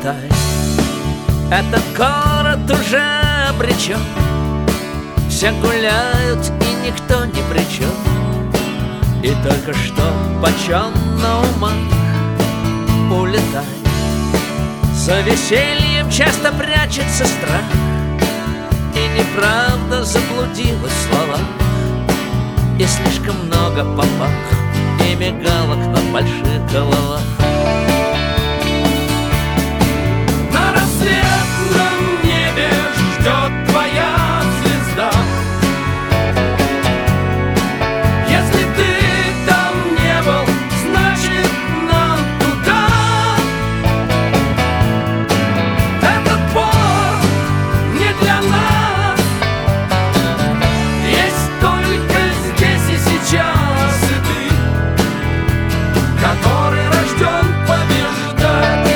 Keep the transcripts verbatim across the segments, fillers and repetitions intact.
улетай. Этот город уже обречен, все гуляют и никто ни при чем. И только что почем на умах улетай. За весельем часто прячется страх, и неправда заблудилась в словах, и слишком много помах и мигалок на больших головах. На рассветном небе ждет твоя звезда. Если ты там не был, значит нам туда. Этот порт не для нас, есть только здесь и сейчас, и ты, который рожден побеждать.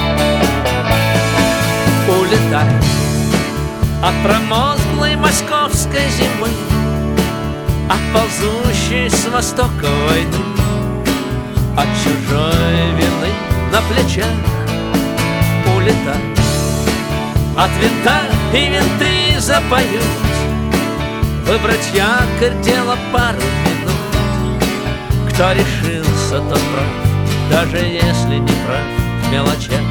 Улетай от промозглой московской зимы, от ползущей с востока войны, от чужой вины на плечах. Улетай от винта, и винты запоют. Выбрать якорь — дело пару минут. Кто решился, тот прав, даже если не прав в мелочах.